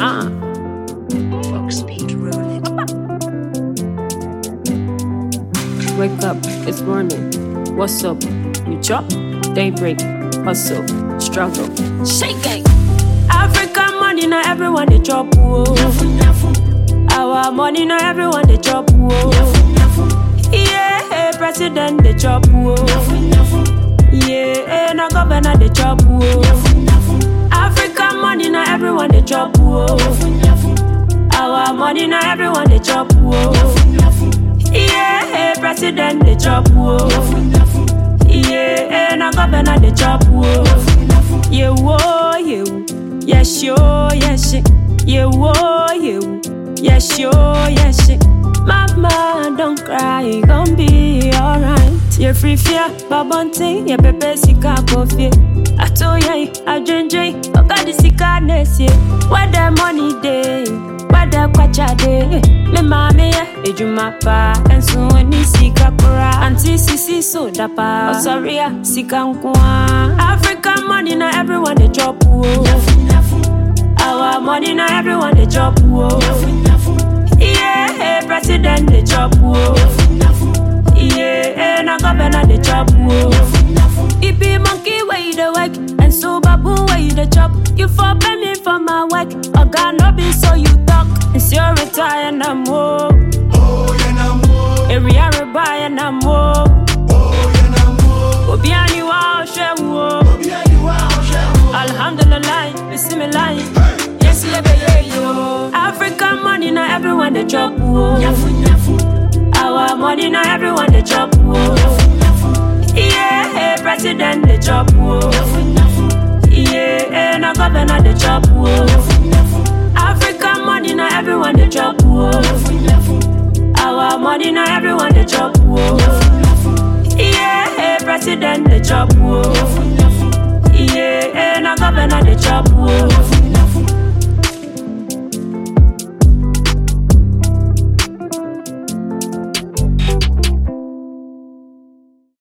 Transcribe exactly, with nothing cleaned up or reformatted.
Uh. Fox speed rolling. Wake up, it's morning. What's up? You chop, daybreak, hustle, struggle, shaking. African money, now everyone they chop. Whoa. Our money, now everyone they chop. Whoa. Yeah, president they chop. Whoa. Yeah, now governor they chop. Whoa. African money, now everyone they chop. Whoa. Our money, now everyone they chop. Whoa. Yeah, president they chop. Whoa. Yeah, now governor they chop. Whoa. Yeah, whoa, yeah, yes, yo, yes, shit. Yeah, whoa, yeah, yes, yo, yes, shit. Mama, don't cry, gon' be alright. Yeah, free fear, babonte, yeah, pepe sika coffee. I told ya, I drink, drink, I got the sickness, yeah. Where the money day, where the kwacha day. Me mama, yeah, ejumapa, and so when you sika kura, auntie sisi soda pa. Oh, sorry, yeah, sika nkwa. African money, now everyone they chop, whoa. Our money, now everyone they chop, whoa. Yeah, president they chop, whoa. Yeah, now governor they chop, whoa. It be monkey where you the work, and so baboon where you the chop. You for pay me for my work, I got no be so you talk. It's your retire and I'm more. Oh, yeah, I'm more. Area rebuy and I'm more. Oh, yeah, I'm more. Obiani wa shewo. Obiani wa shewo. Alhamdulillah, you see me lying. Yes, lebe yeah yo. African money now everyone they chop. Whoa. Our money now everyone they chop. Whoa. Yeah, president they chop. Whoa. Yeah, now governor they chop. Whoa. African money now everyone they chop. Whoa. Our money now everyone they chop. Whoa. Yeah, president they chop. Whoa.